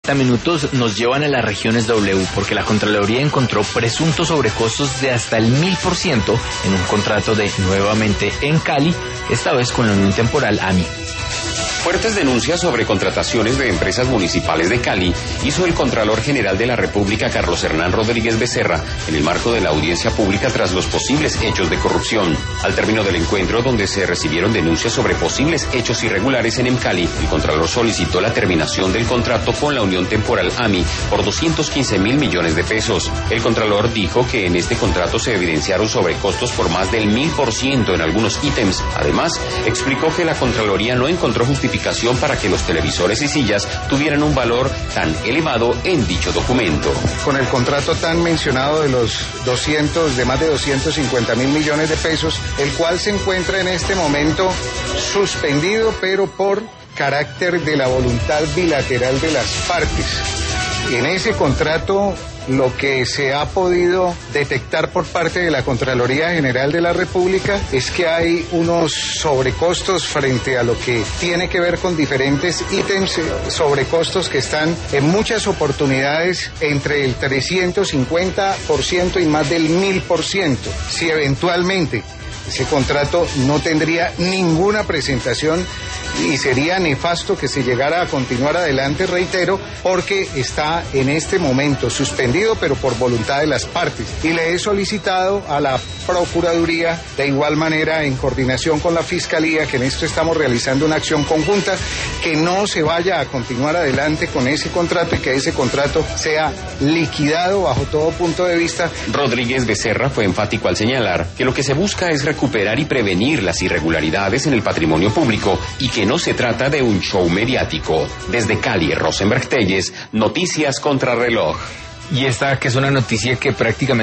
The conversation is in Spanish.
minutos nos llevan a las regiones W, porque la Contraloría encontró presuntos sobrecostos de hasta el 1000% en un contrato de Nuevamente en Cali, esta vez con la Unión Temporal AMI. Fuertes denuncias sobre contrataciones de empresas municipales de Cali hizo el Contralor General de la República, Carlos Hernán Rodríguez Becerra, en el marco de la audiencia pública tras los posibles hechos de corrupción. Al término del encuentro, donde se recibieron denuncias sobre posibles hechos irregulares en Emcali, el Contralor solicitó la terminación del contrato con la Unión Temporal AMI por 215.000 millones de pesos. El Contralor dijo que en este contrato se evidenciaron sobrecostos por más del 1000% en algunos ítems. Además, explicó que la Contraloría no encontró justificación para que los televisores y sillas tuvieran un valor tan elevado en dicho documento. Con el contrato tan mencionado de los de más de 250.000 millones de pesos, el cual se encuentra en este momento suspendido, pero por carácter de la voluntad bilateral de las partes. En ese contrato, lo que se ha podido detectar por parte de la Contraloría General de la República es que hay unos sobrecostos frente a lo que tiene que ver con diferentes ítems, sobrecostos que están en muchas oportunidades entre el 350% y más del 1000%. Si eventualmente ese contrato no tendría ninguna presentación y sería nefasto que se llegara a continuar adelante, reitero, porque está en este momento suspendido, pero por voluntad de las partes. Y le he solicitado a la Procuraduría, de igual manera en coordinación con la Fiscalía, que en esto estamos realizando una acción conjunta, que no se vaya a continuar adelante con ese contrato y que ese contrato sea liquidado bajo todo punto de vista. Rodríguez Becerra fue enfático al señalar que lo que se busca es recuperar y prevenir las irregularidades en el patrimonio público y que no se trata de un show mediático. Desde Cali, Rosenberg Telles, Noticias Contrarreloj. Y esta que es una noticia que prácticamente